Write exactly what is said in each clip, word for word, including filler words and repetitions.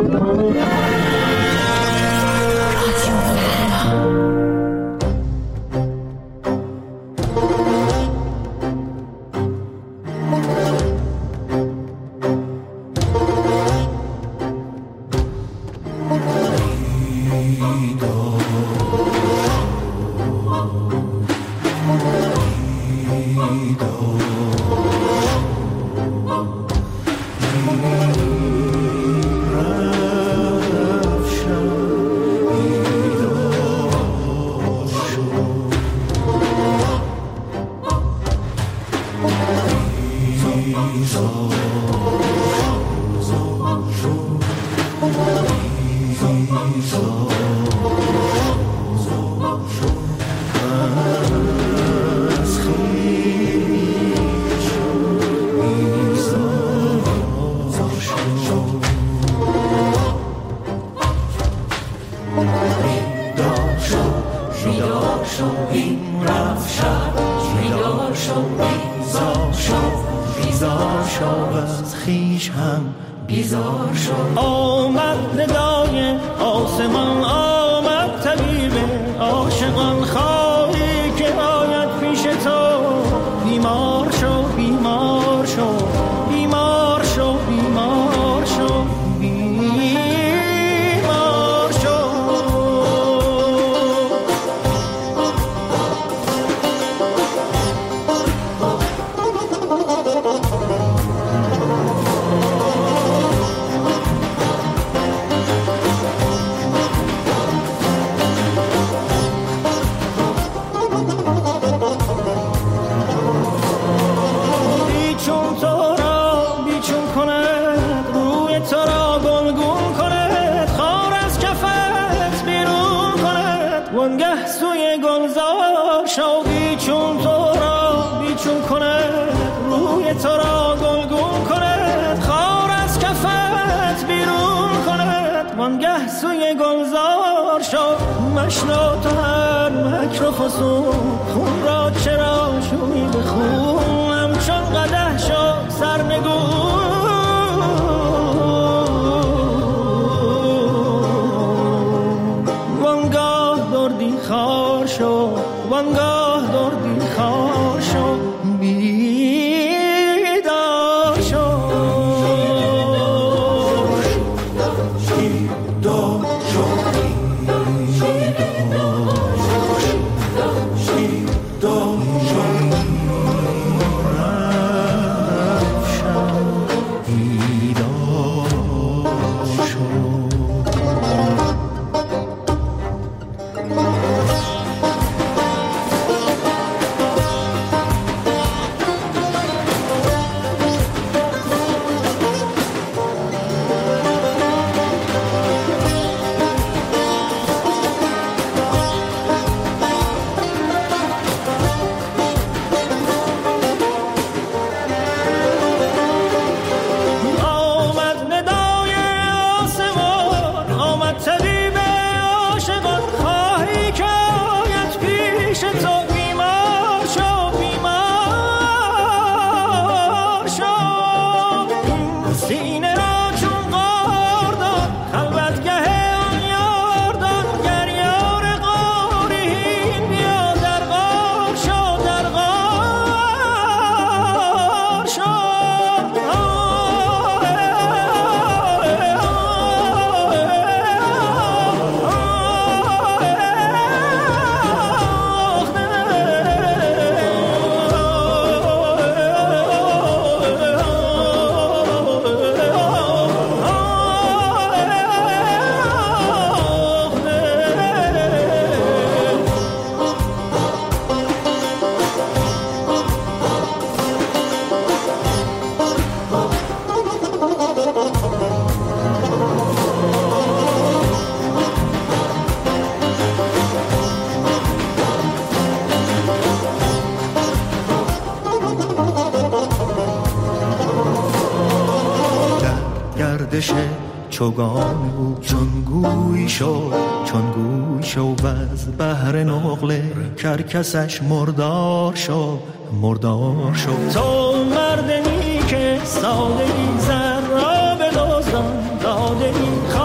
چوگان بود چون گوی شو چون گوی شو و از بحر نقله کرکسش مردار شو مردار شو. تو مردمی که سادگی زر را به دزدان دادگی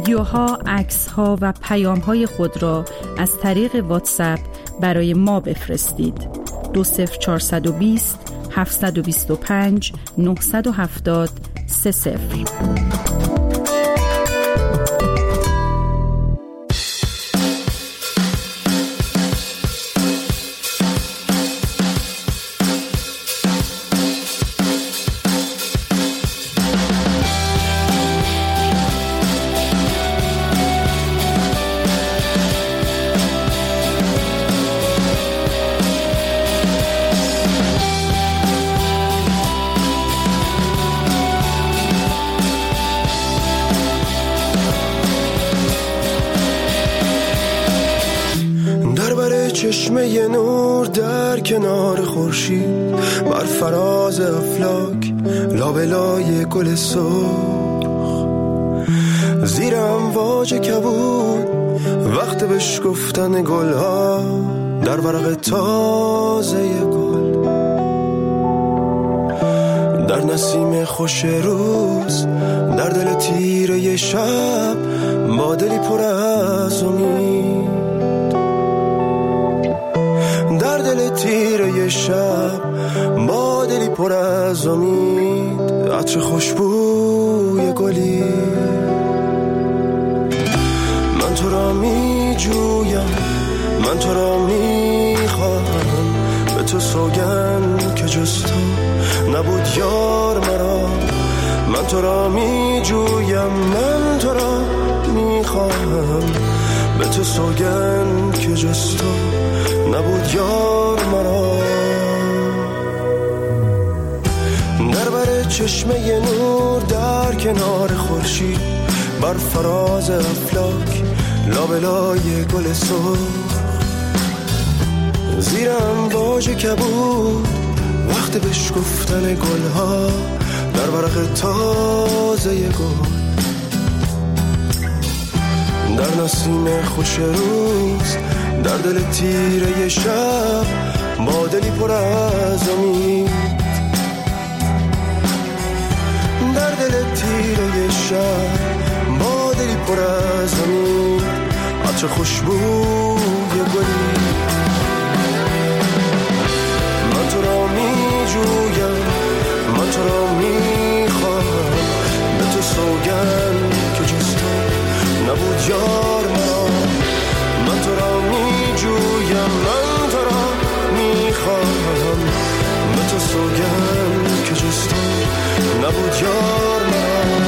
ویدیوها، عکس‌ها و پیام‌های خود را از طریق واتساپ برای ما بفرستید. دو صفر چهارصد و بیست هفتصد و بیست و پنج نهصد و هفتاد سه صفر. چشمه نور در کنار خورشید، بر فراز افلاک لابلای گل سرخ، زیر امواج کبود وقت بشکفتن گلها در ورق تازه گل، در نسیم خوش روز، در دل تیره شب، با دلی پر از امید، در دل تیره شب، با دلی پر از امید، عطر خوشبوی گلی. من تو را می جویم، من تو را می خواهم، به تو سوگند که جز تو نبود یار مرا. من تو را می جویم، من تو را می خواهم، به تو سوگند که جز تو نبود یار مرا. در بر چشمه نور در کنار خورشید، بر فراز افلاک لابلای گل سرخ، زیر امواج کبود وقت بشکفتن گلها در ورق تازه گل، در نسیم خوش روز، در دل تیره شب، با دلی پر از امید، در دل تیره شب، با دلی پر از امید، عطر خوشبوی گلی. من تو را می جویم، من تو را می خواهم، به تو سوگند که جز تو نبود یار مرا. من تو را می جویم، من تو را می خواهم، به تو سوگند که جز تو نبود یار مرا،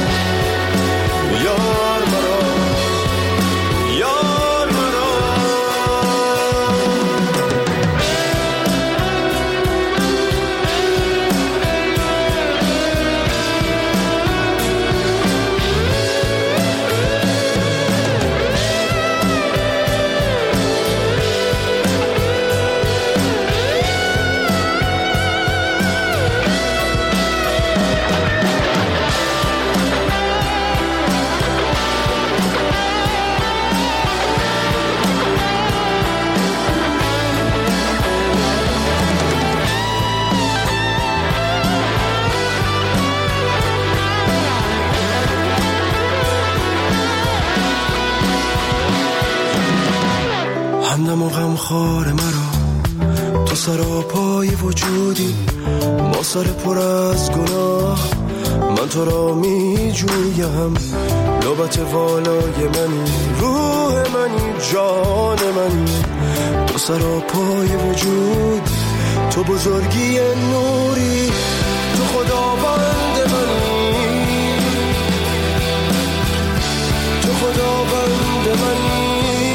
یار مرا، یار مرا. همدم و غمخوار مرا، تو سراپای وجودی، با سر پر از گناه. من تو را می جویم، لبت والای منی، روح منی، جان منی، تو سراپای وجود، تو بزرگی نوری، تو خداوند منی، تو خداوند منی،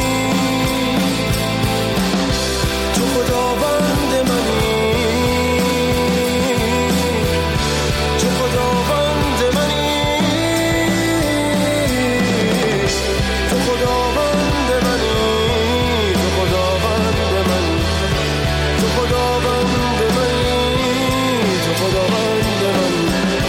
تو خداوند منی، تو خداوند منی، تو خداوند منی، تو خداوند منی، تو خداوند منی، تو خداوند منی.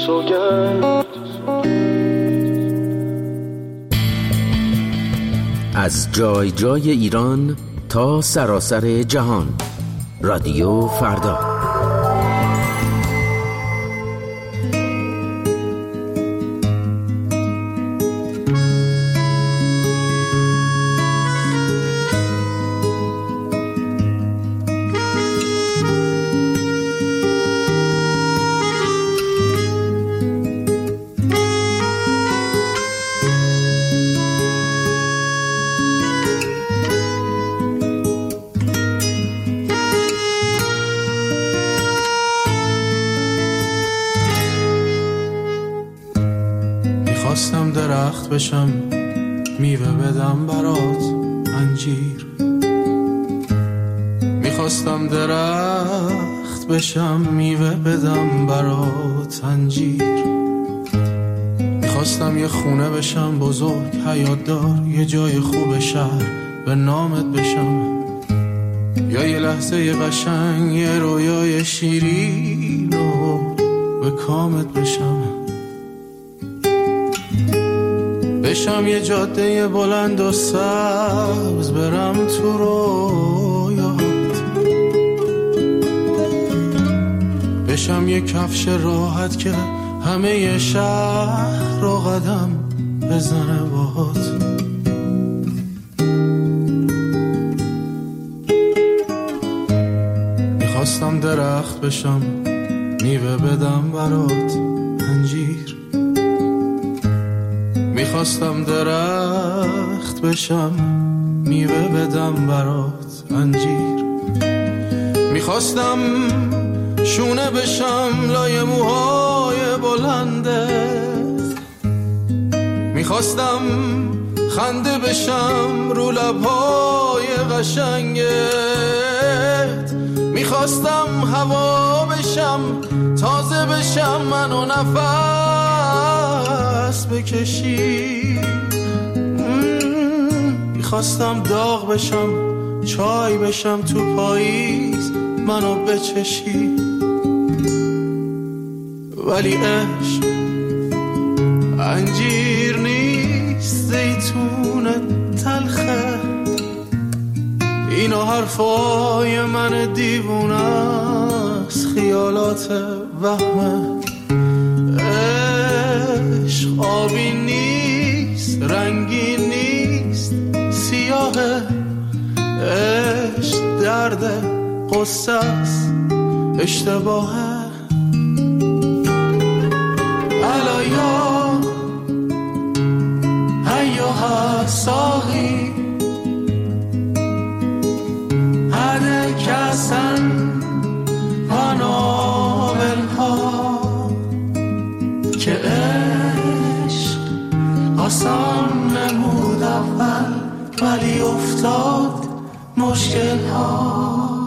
سوگند. از جای جای ایران تا سراسر جهان، رادیو فردا. میخواستم درخت بشم میوه بدم برات انجیر، میخواستم درخت بشم میوه بدم برات انجیر، میخواستم یه خونه بشم بزرگ حیات دار، یه جای خوب شهر به نامت بشم، یا یه لحظه یه قشنگ یه رویای شیرین و به کامت بشم، بشم یه جاده بلند و سبز برم تو رویات، بشم یه کفش راحت که همه شهر رو قدم بزنه باهات، میخواستم درخت بشم میوه بدم برات انجیر، میخواستم درخت بشم میوه بدم برات انجیر، میخواستم شونه بشم لای موهای بلندت، میخواستم خنده بشم رو لبهای قشنگت، میخواستم هوا بشم تازه بشم منو نفس بکشی، میخواستم داغ بشم چای بشم تو پاییز منو بچشی، ولی عشق انجیر نیست زیتون تلخه، اینو حرفای من دیوونه است خیالات وهمه، عشق آبی نیست رنگی نیست سیاهه، عشق درد قصه است اشتباهه، الایا ایوها ساقی هده کسن پانابلها که عشق آسان نمود اول ولی افتاد مشکل ها.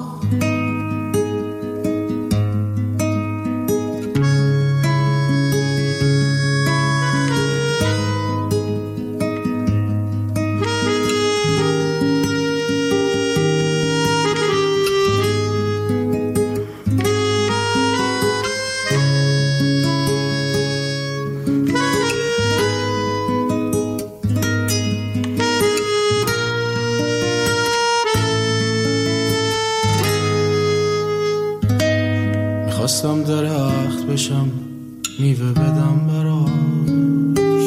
میخواستم درخت بشم میوه بدم براش،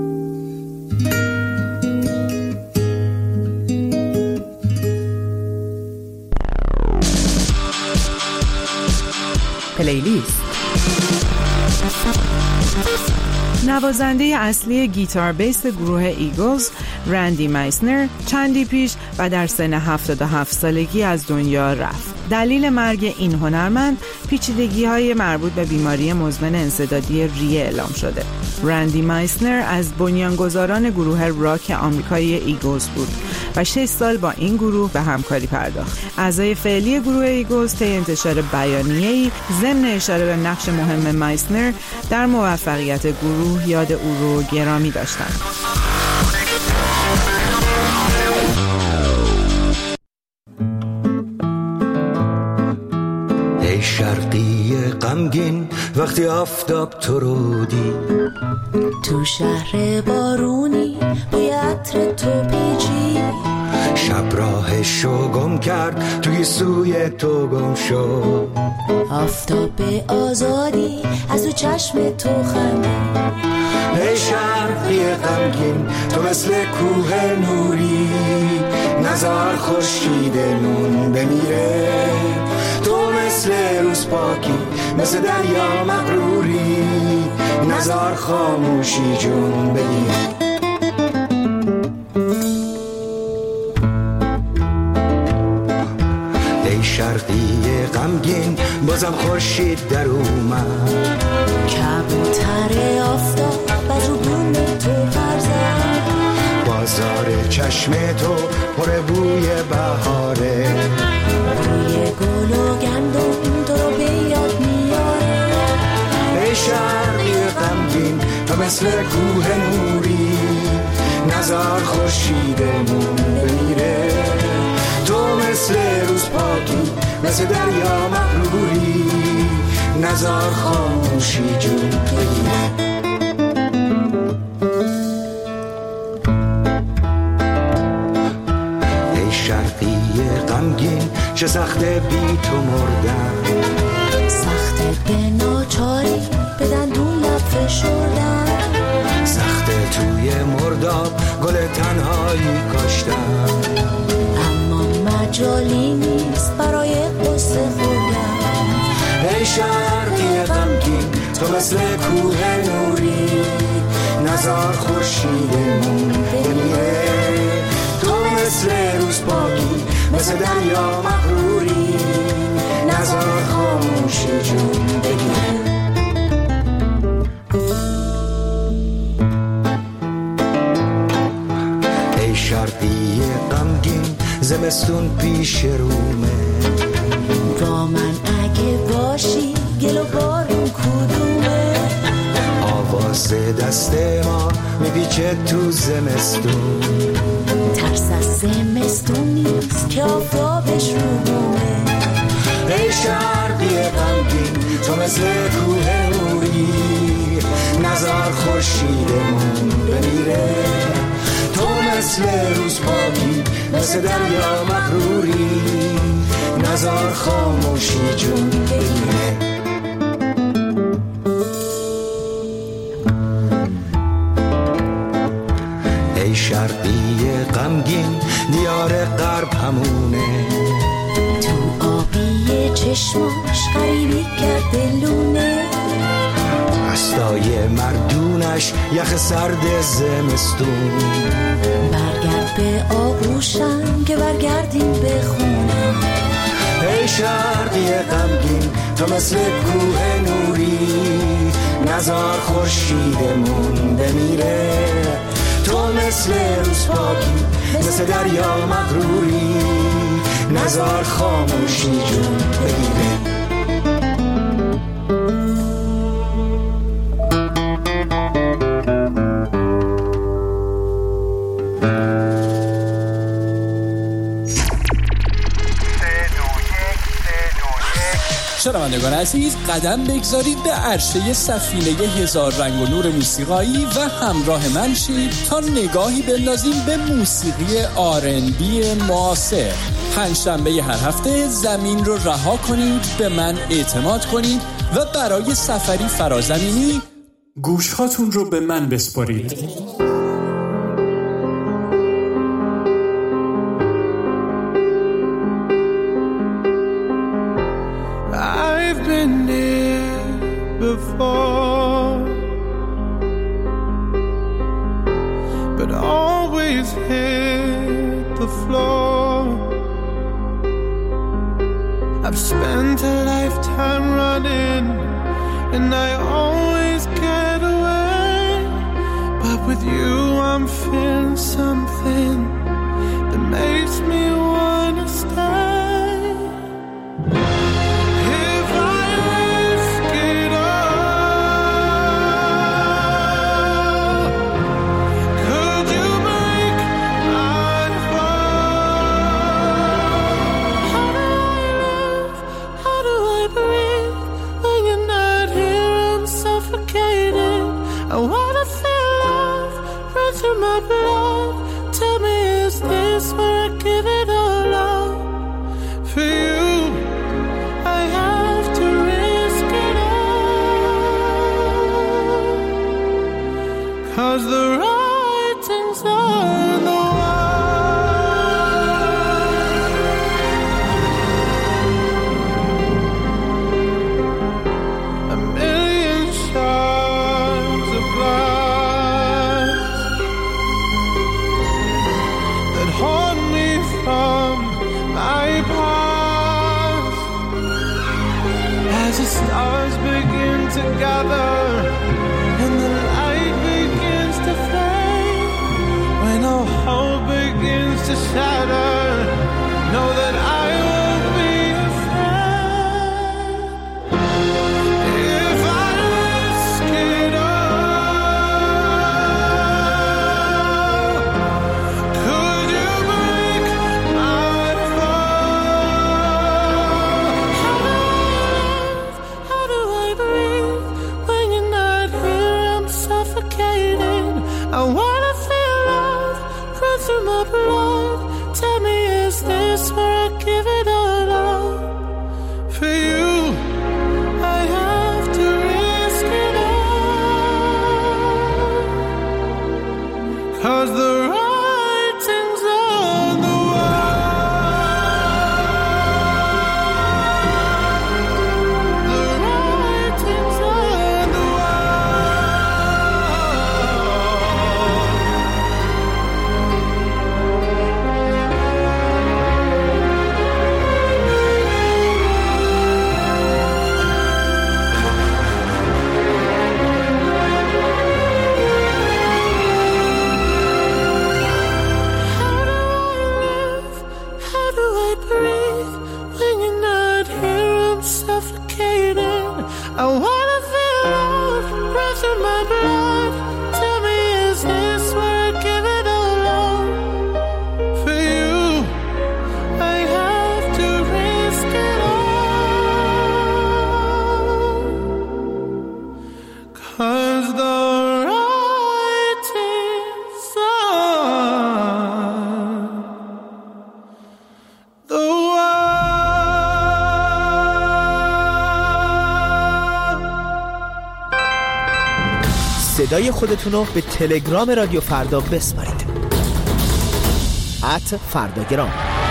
پلیلیست. نوازنده اصلی گیتار بیس گروه ایگلز رندی مایسنر چندی پیش و در سن هفتاد و هفت سالگی از دنیا رفت. دلیل مرگ این هنرمند پیچیدگی‌های مربوط به بیماری مزمن انسدادی ریه اعلام شده. رندی مایسنر از بنیانگذاران گروه راک آمریکایی ایگلز بود و شش سال با این گروه به همکاری پرداخت. اعضای فعلی گروه ایگلز طی انتشار بیانیه‌ای ضمن اشاره به نقش مهم مایسنر در موفقیت گروه یاد او رو گرامی داشتند. ای شرق شرقی غمگین وقتی آفتاب تو رو دید، تو شهر بارونی بوی عطر تو پیچی، شب راهشو گم کرد توی سوی تو گم شد، آفتاب آزادی از تو چشم تو خندید. ای شرقی غمگین تو مثل کوه نوری، نزار خورشید نون بمیره، تو مثل روز پاکی مثل دریا مغروری، نزار خاموشی جون بگیره. ای شرقی غمگین بازم خورشید در اومد، کبوتر آفتاب از رو بوم تو پر زد، بازار چشم تو پر بوی بهاره، بوی گل و گندم تو رو به یاد میاره. ای شرقی غمگین تو مثل کوه نوری، نزار خورشیدمون بمیره، تو مثل روز پاکی مثل دریا مغروری، نزار خاموشی جون بگیره. ای شرقی غمگین چه سخته بی تو مردن، سخته به ناچاری به دندون لب فشردن، سخته توی مرداب گل تنهایی کاشتن، اما مجالی نیست برای قصه خوردن. ای شرقی غمگین تو مثل کوه نوری، نزار خورشیدمون بمیره، تو مثل روز پاکی مثل دریا مغروری، نزار خاموشی جون بگیره. ای شرقی غمگین زمستون پیش رومه، با من اگه باشی گل و بارون کدومه، آواز دست ما میپیچه تو زمستون، ترس از زمستون نیست که آفتابش رو بومه. ای شرقی غمگین تو مثل کوه نوری، نزار خورشیدمون بمیره، تو مثل روز پاکی مثل دریا مغروری، نزار خاموشی جون بگیره. ای شرقی غمگین دیار غرب همونه، تو آبی چشماش غریبی کرده لونه، دستای مردونش یخ سرد زمستون، برگرد به آغوشم که برگردیم به خونه. ای شرقی غمگین تو مثل کوه نوری، نزار خورشیدمون بمیره، تو مثل روز پاکی مثل دریا مغروری، نزار خاموشی جون بگیره. شنوندگان عزیز، قدم بگذارید به عرشه سفینه هزار رنگ و نور موسیقایی و همراه من شید تا نگاهی بندازیم به موسیقی آر ان بی معاصر. پنجشنبه هر هفته زمین رو رها کنید، به من اعتماد کنید و برای سفری فرازمینی گوشهاتون رو به من بسپارید. Been here before, but always hit the floor. I've spent a lifetime running, and I always get away. But with you, I'm feeling something that makes me wanna stay. How do I breathe? through my blood. Tell me, is this where I give it all up? For you I have to risk it all, 'cause the writing's on the wall. A million shards of glass that haunt me from my past, as the stars begin to gather and the light begins to fade, when all hope begins to shatter, know that I won't be afraid. If I risk it all, could you break my fall? How do I breathe when you're not here? I'm suffocating. I wanna feel love run through my blood. Tell me, is this where I give it all up? For you I have to risk it all, 'cause the writing's on the wall. The writing's on the How do I live? How do I breathe when you're not here? I'm suffocating. I wanna feel love run through my blood. Tell me, is this where I give it all up? For you I have to risk it all, 'cause the writing's on the wall. صدای خودتون رو به تلگرام رادیو فردا بسپارید. ات فرداگرام.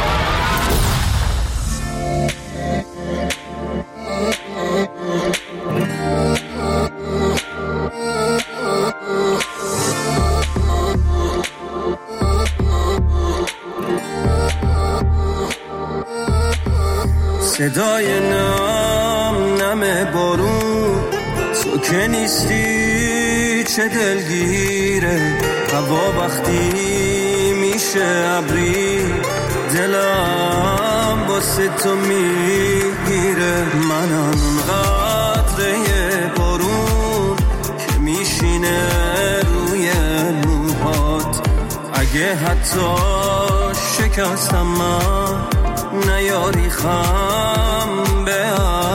صدای نم نم بارون، تو که نیستی چه دلگیره. هوا وقتی میشه ابری، دلم واسه تو میگیره. منم قطره بارون که میشینه روی موهات. اگه حتی شکستم من، نیاری خم به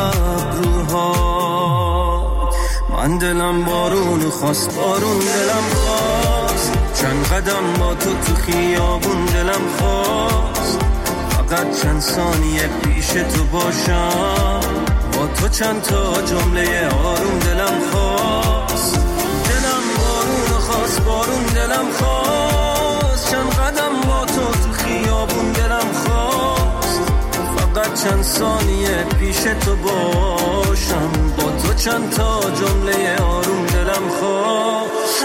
ابروها. من دلم بارون خواست، بارون دلم خواست. چند قدم با تو تو خیابون دلم خواست. فقط چند ثانیه پیش تو باشم، با تو چند تا جمله آروم دلم خواست. دلم بارون خواست، بارون دلم خواست. چند قدم با تو تو خیابون دلم خواست. فقط چند ثانیه پیش تو باشم، با تو چند تا جمله آروم دلم خواست.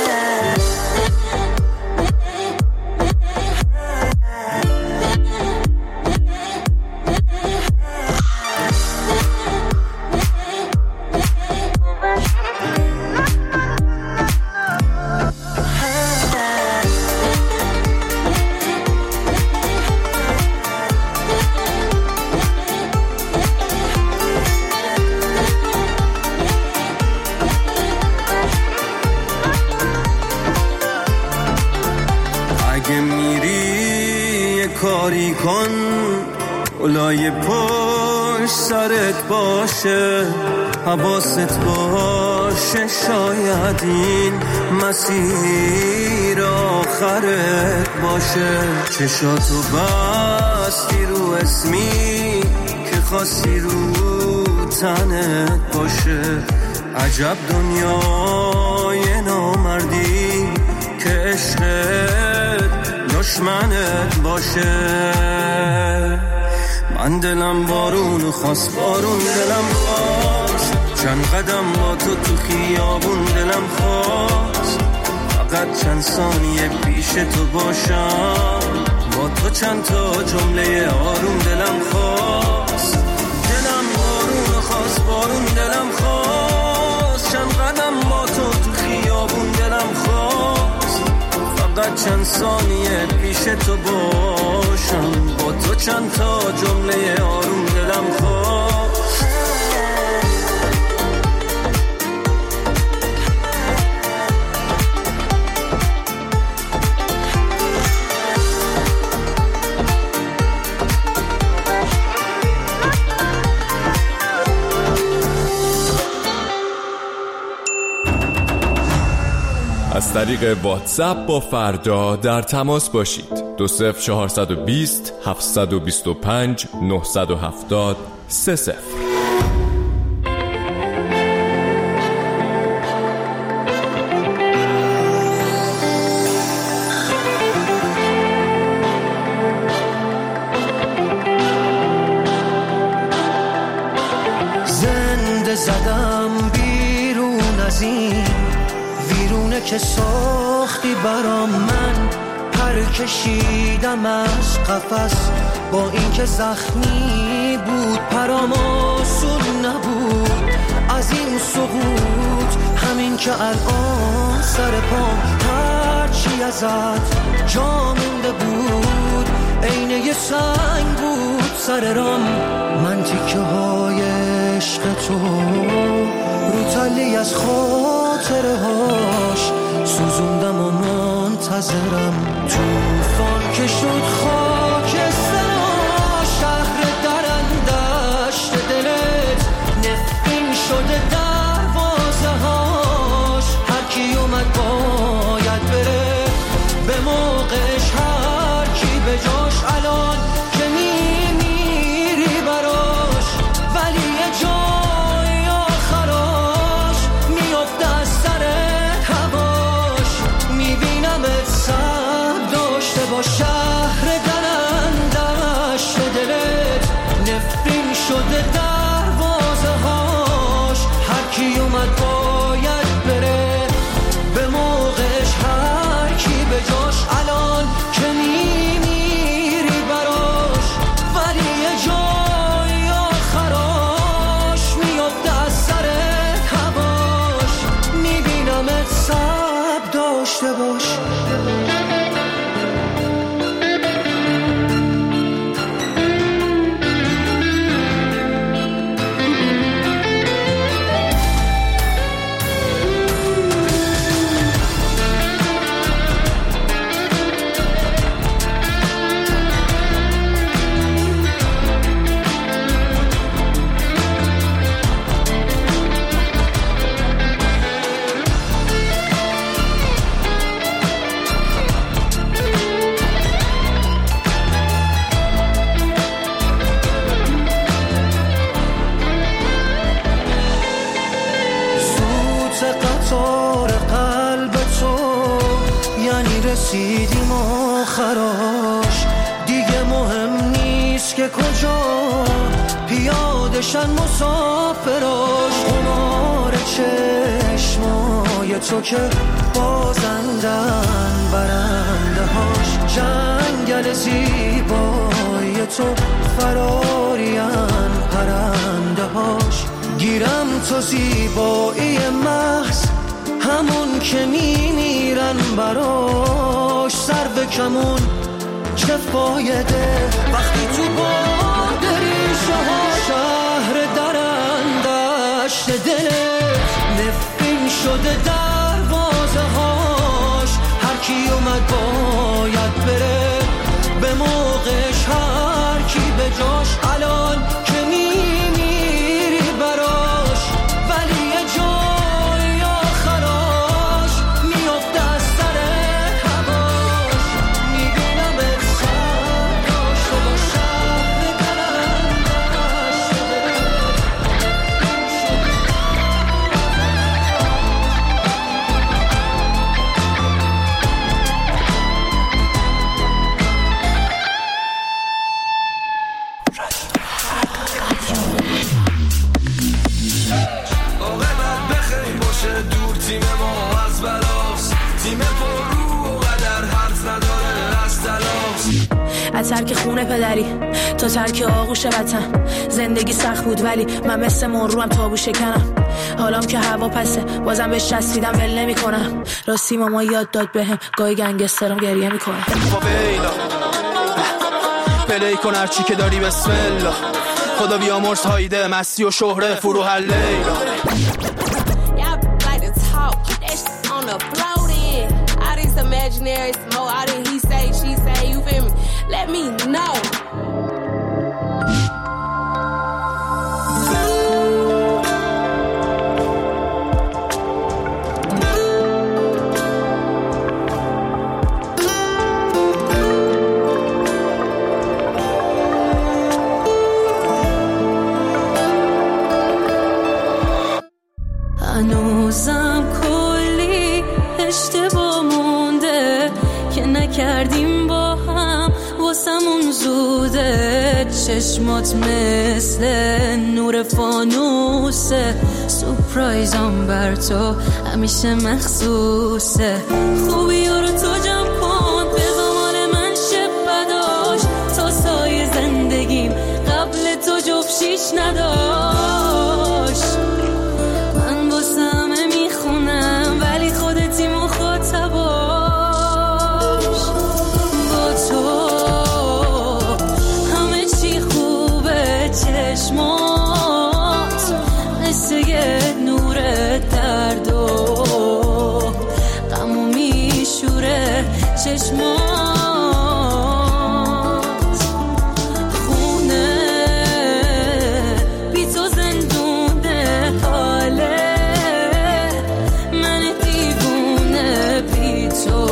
کاری کن اولای پشت سرت باشه، حواست باشه باشه شاید این مسیر آخرت باشه. چشاتو بستی رو اسمی که خاصی رو تنت باشه. عجب دنیای نامردی که عشقت دشمنت باشه. من دلم بارون خواست، بارون دلم خواست، چند قدم با تو تو خیابون دلم خواست. فقط چند ثانیه پیش تو باشم، با تو چند تا جمله آروم دلم خواست. دلم بارون خواست، بارون دلم خواست، چند قدم با تو تو خیابون دلم خواست. فقط چند ثانیه پیش تو باشم، با تو چند تا جمله آروم دلم خواست. از طریق واتساپ با فردا در تماس باشید. دو صفر چهارصد و بیست هفتصد و بیست و پنج نهصد و هفتاد سه صفر. زنده زدم بیرون از این ویرونه که ساختی برام، من پر کشیدم از قفس با اینکه زخمی بود پرام آسون نبود. از این سقوط همین که الان سر پام هرچی ازت جا مونده بود عین یه سنگ بود سر رام. من تیکه های عشق تو رو تلی از خاطره هاش سوزوندم و منتظرم. توفان که شد خاکستر شهر درندشت دلت نفرین شده دروازه هاش. هر کی اومد باید بره به موقعش، هر کی به جاش الان که میمیری براش. ولی یه جای آخراش میفته از سرت هواش. میبینمت سب داشته با شهر درندشت دلت نفرین شده دروازه هاش. هر کی اومد باید بره به موقعش، هر کی به جاش الان که میمیری براش. ولی یه جای آخراش میفته از سرت هواش. میبینمت سب داشته باش. رسیدیم آخراش، دیگه مهم نیست که کجا پیادشن مسافراش. قمار چشمای تو که بازندن برنده هاش. جنگل زیبای تو فرارین پرنده هاش. گیرم تو زیبایی محض همون که میمیرن براش. سر به کمون چه فایده وقتی تو باد ریشه ها. شهر درندشت دلت نفرین شده دروازه هاش. هر کی اومد باید بره به موقعش، هر کی به جاش الان که میمیری براش. ولی یه جای از ترک خونه پدری تا ترک آغوش وطن. زندگی سخت بود ولی من مثل مروم تابو شکنم. حالام که هوا پسه بازم بهش چسبیدم ول نمی کنم. راستی ماما یاد داد بهم گاهی گنگسترم گریه میکنه. پلی کن هرچی که داری بسم الله. خدا بیامرز هایده مستی و شهره فروح اللیلا. Imaginary smoke, all that he say, she say, you feel me? Let me know. هنوزم کلی اشتباه مونده که نکردیم با هم واسمون زوده. چشمات مثل نور فانوسه، سورپرایزم بر تو همیشه مخصوصه. خوبی رو تو جمع کن به زمان من شب بداش تا سایه زندگیم قبل تو جفشیش نداشت. من واسه همه میخونم ولی خودتی مخاطباش. با تو همه چی خوبه، چشمات مثل یه نور درد و غمو میشوره. چشمات خونه بی تو زندونه، حاله من دیوونه بی تو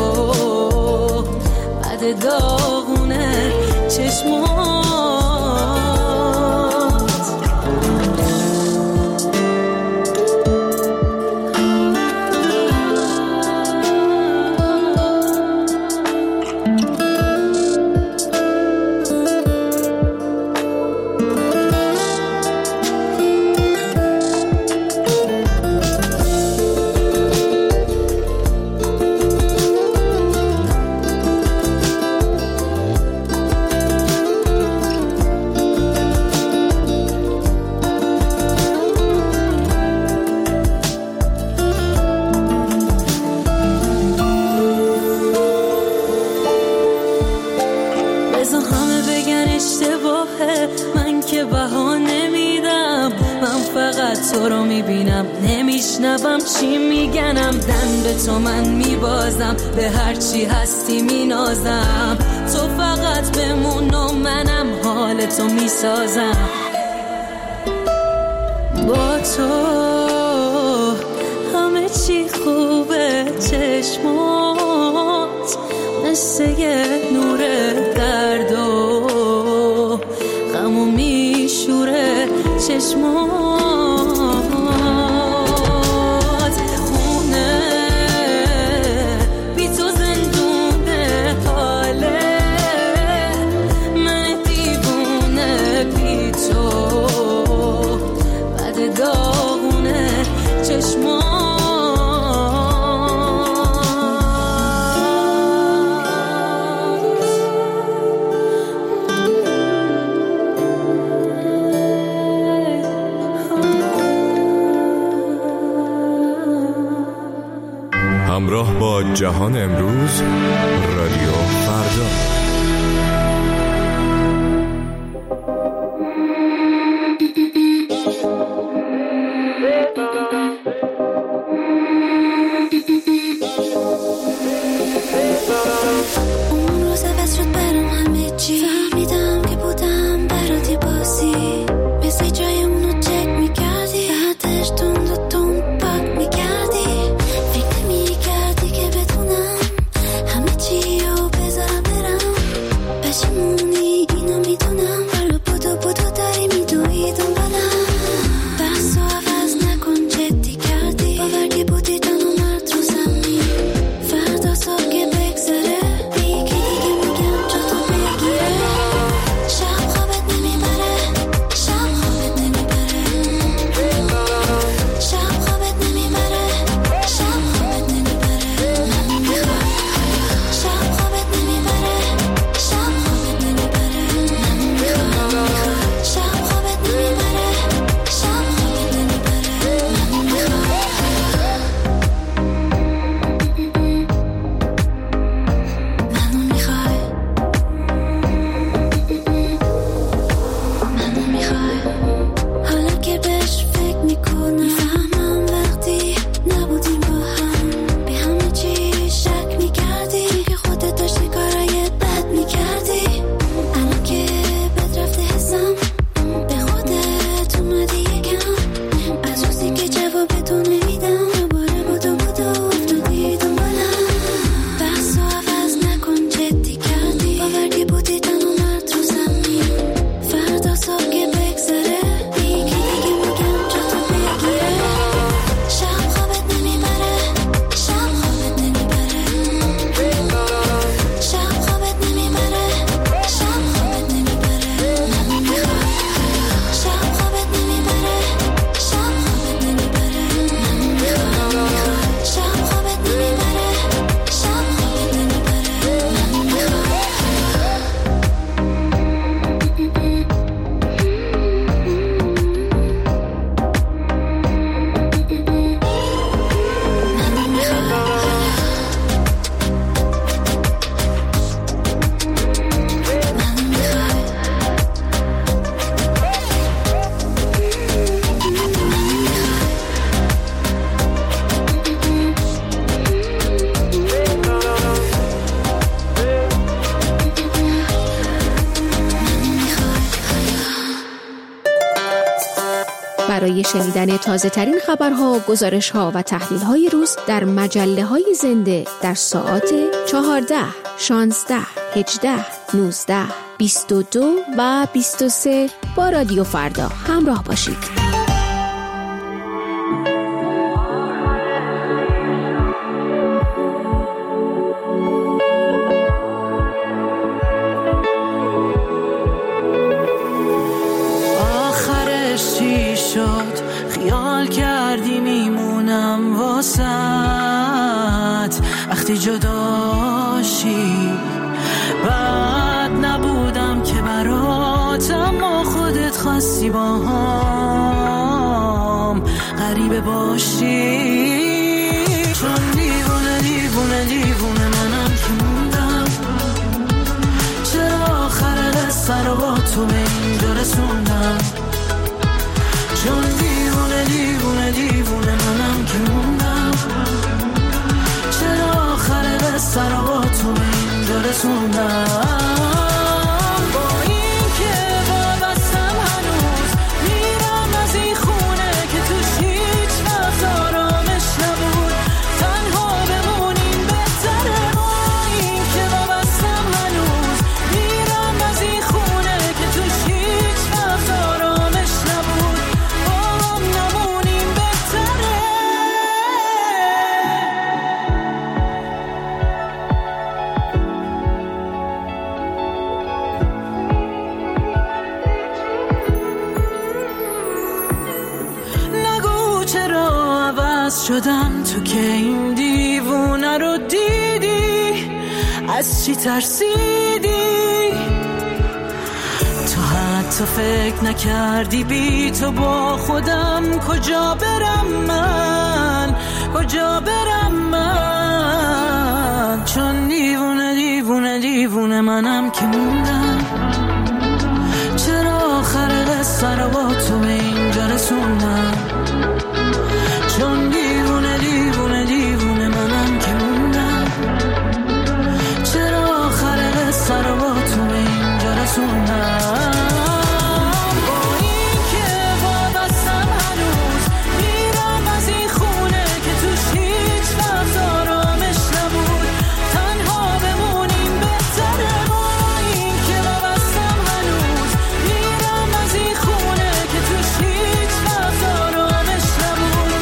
بعد داغونه. چشمات تو رو میبینم نمیشنوم چی میگنم. دن به تو من میبازم، به هر چی هستی مینازم. تو فقط بمون و منم حال تو میسازم. با تو همه چی خوبه، چشمات مثل یه نور درد و غمو میشوره. چشمات همراه با جهان امروز، رادیو فردا. اون روز بس شد برام همه چی، فهمیدم که بودم براتی بازی. مثل جای اونو چک میکردی، بعدش تند و تند پاک میکردی. فکر میکردی که بتونم همه چی رو بذارم برم. پشیمونی اینو میدونم، حالا بودو بودو داری میدوی دنبالم. بحث و عوض نکن چک برای شنیدن تازه ترین خبرها، گزارشها و تحلیل‌های روز در مجله‌های زنده در ساعات چهارده، شانزده، هجده، نوزده، بیست و دو و بیست و سه با رادیو فردا همراه باشید. خیال کردی میمونم واسط وقتی جداشی، بعد نبودم که برات اما خودت خواستی با هم غریبه باشی. چون دیوونه دیوونه دیوونه منم که موندم، چرا آخر قصه رو با تو به اینجا رسوندم. چون دیوونه دیوونه دیوونه منم که موندم، چرا آخر قصه رو با تو به اینجا رسوندم. با این که وابستم هنوز میرم از این خونه که توش هیچ وقت آرامش نبود، تنها بمونیم بهتره. با این که وابستم هنوز میرم از این خونه که توش هیچ وقت آرامش نبود، شدم تو که این دیوونه رو دیدی، از چی ترسیدی؟ تو حتی فکر نکردی بی تو با خودم کجا برم من، کجا برم من. چون دیوونه دیوونه دیوونه منم که موندم، چرا آخر قصه رو با تو به اینجا رسوندم. چون دیوونه دیوونه دیوونه منم که موندم، چرا آخر قصه رو با تو به اینجا رسوندم. با این که وابستم هنوز میرم از این خونه که توش هیچ وقت آرامش نبود، تنها بمونیم بهتره. با این که وابستم هنوز میرم از این خونه که توش هیچ وقت آرامش نبود،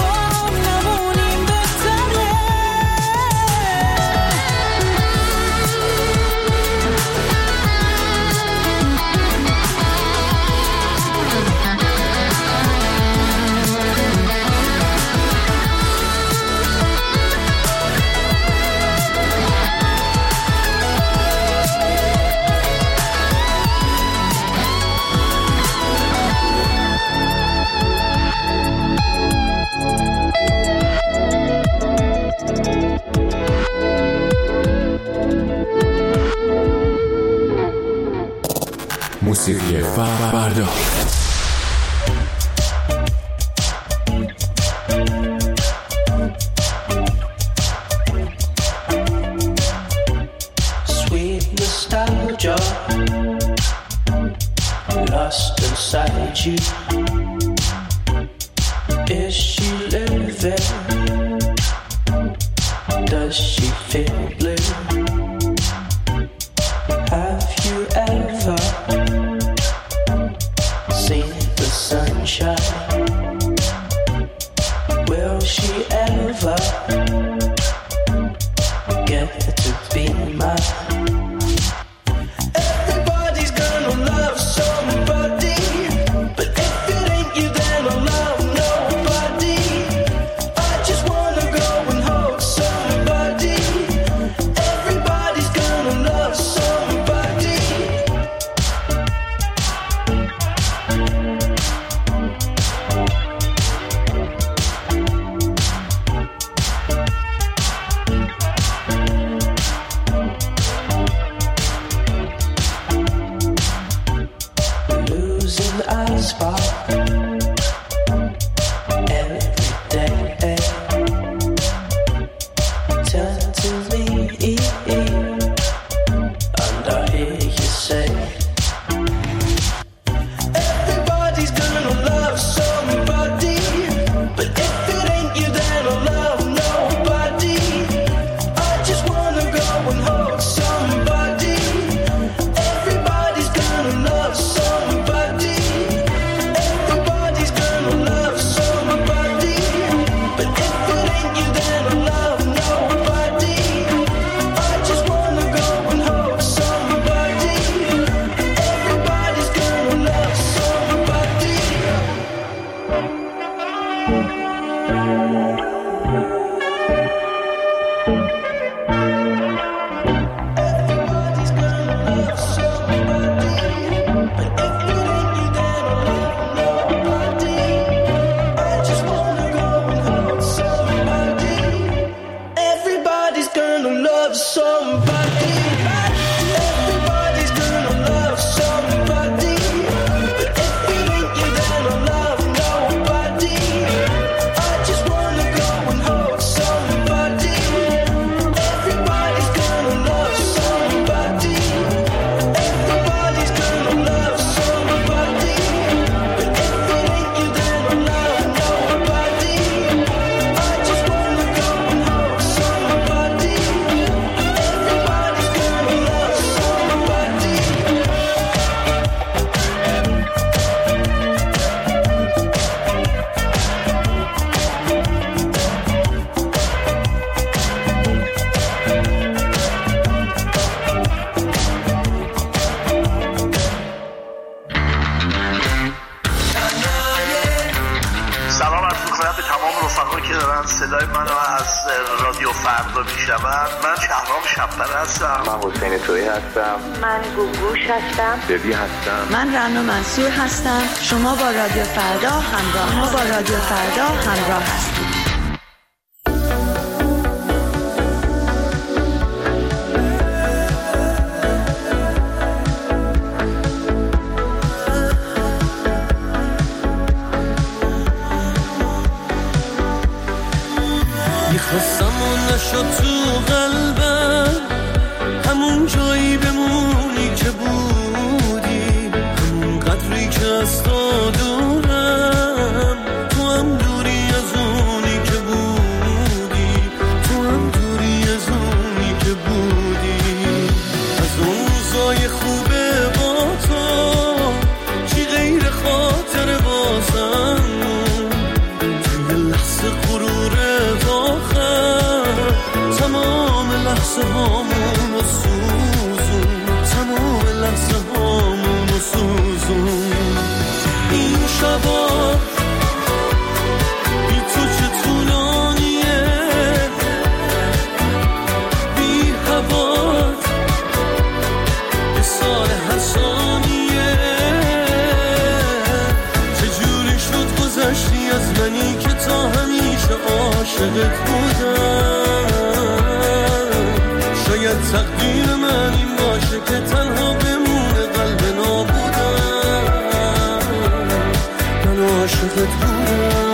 موسیقی فردا. Sweet nostalgia lost inside you. Is she living? Does she feel blue? Have you ever seen the sunshine? Will صدای منو از رادیو فردا میشنون. من شهرام شب‌پر هستم. من حسین تویی هستم. من گوگوش هستم. ببی هستم. من رنا منصور هستم. شما با رادیو فردا همراه ما با رادیو فردا همراه هستید. خواستم و نشد تو قلبم همون جایی بمونی که بودی، همون قدری که از تو دورم، تو هم دوری از اونی که بودی، تو هم دوری از اونی که بودی. از اون روزای خوبه با تو چی غیر خاطر بازم توی لحظه غروره تمام لحظه هامون و سوزون، تمام لحظه هامون و سوزون. این شبا بی تو چه طولانیه، بی هوات به سال هر ثانیه. چجوری شد گذشتی از منی که تا همیشه عاشقت بودم. شاید تقدیر من این باشه که تنها بمونه قلب نابودم. من عاشقت بودم.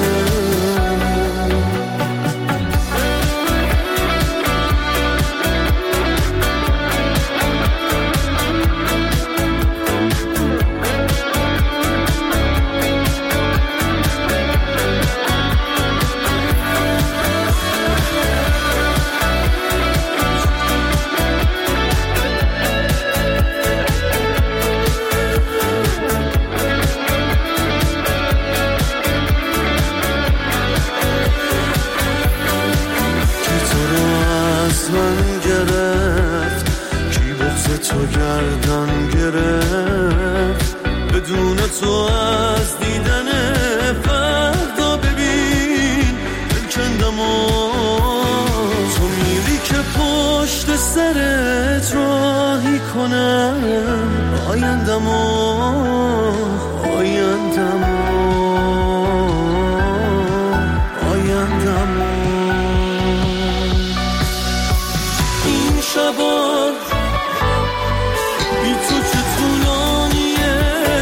تو گردن گرفت بدون تو از دیدن فردا. ببین دلکندم و تو میری که پشت سرت راهی کنم آیندم و آیندم و آیندم. این شبا بی تو چه طولانیه،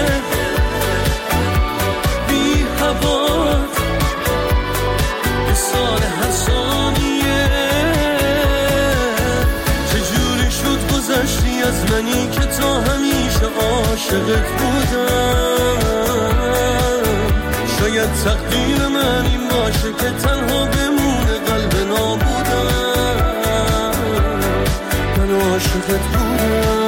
بی هوات به سال هر ثانیه. چجوری شد گذشتی از منی که تا همیشه عاشقت بودم. شاید تقدیر من این باشه که تنها بمونه قلب نابودم. من عاشقت بودم.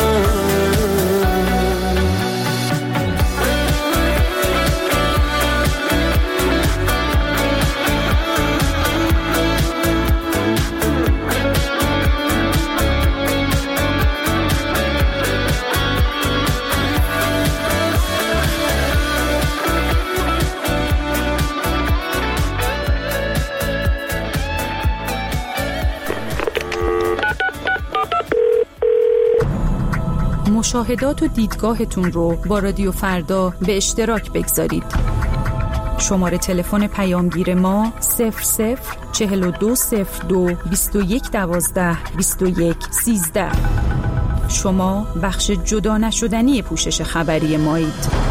مشاهدات و دیدگاهتون رو با رادیو فردا به اشتراک بگذارید. شماره تلفن پیامگیر ما صفر صفر چهل و دو صفر دو بیست و یک دوازده بیست و یک سیزده. شما بخش جدا نشدنی پوشش خبری مایید.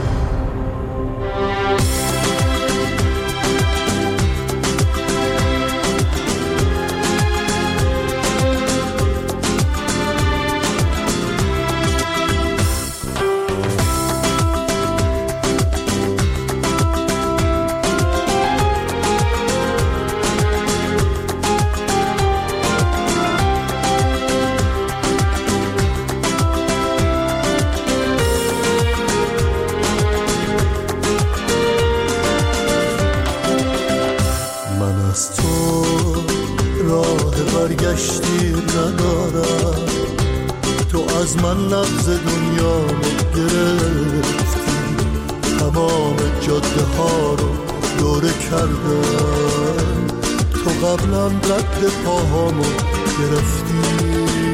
برگشتی ندارم، تو از من نبض دنیا رو گرفتی، تمام جاده ها رو دوره کردم، تو قبلا رد پاهامو گرفتی.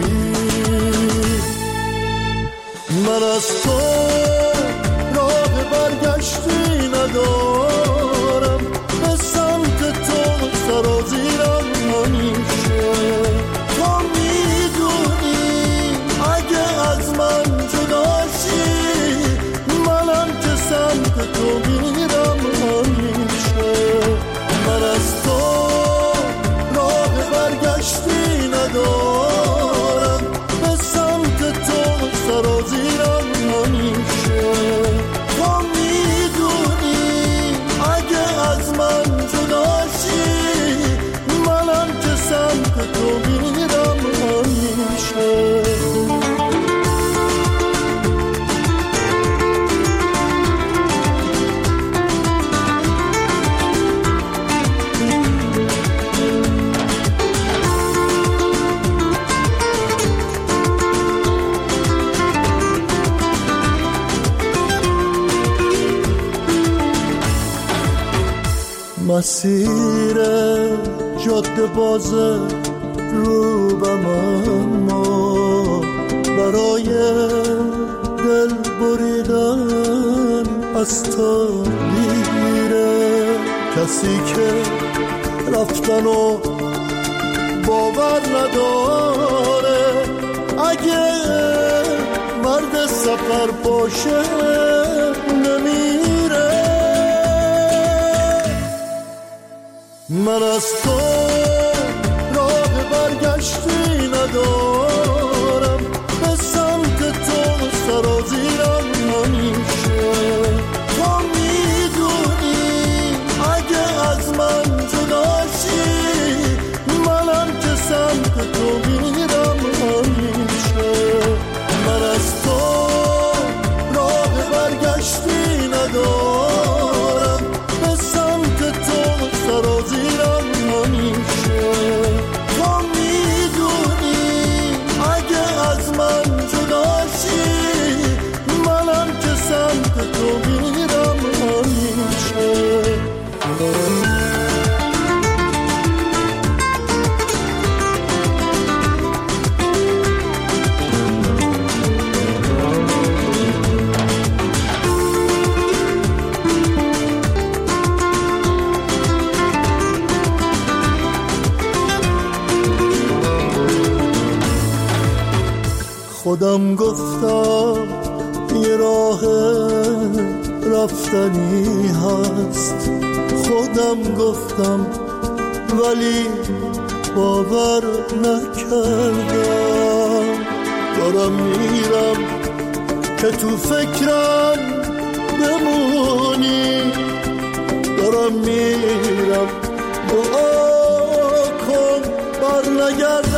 من از تو راه برگشتی ندارم، به سمت تو سرازیرم همیشه. تو میدونی اگه از من جدا شی، منم که سمت تو میرم همیشه. من از تو راه برگشتی ندارم، به سمت تو سرازیرم همیشه. تو میدونی اگه از من جدا شی، منم که سمت تو میرم همیشه. مسیر جاده باز روبم، اما برای دل بریدن از تو میره. کسی که رفتن و باور نداره، اگه مرد سفر باشه نمیره. من از تو راه برگشتی ندارم، به سمت تو سرازیرم همیشه. تو میدونی اگه از من جدا شی، منم که سمت تو میرم همیشه. من از تو راه برگشتی ندارم، به سمت تو سرازیرم همیشه. تو میدونی اگه از من جدا شی، منم که سمت تو میرم همیشه. خودم گفتم یه راه رفتنی هست، خودم گفتم ولی باور نکردم. دارم میرم که تو فکرم بمونی، دارم میرم دعا کن بر نگرد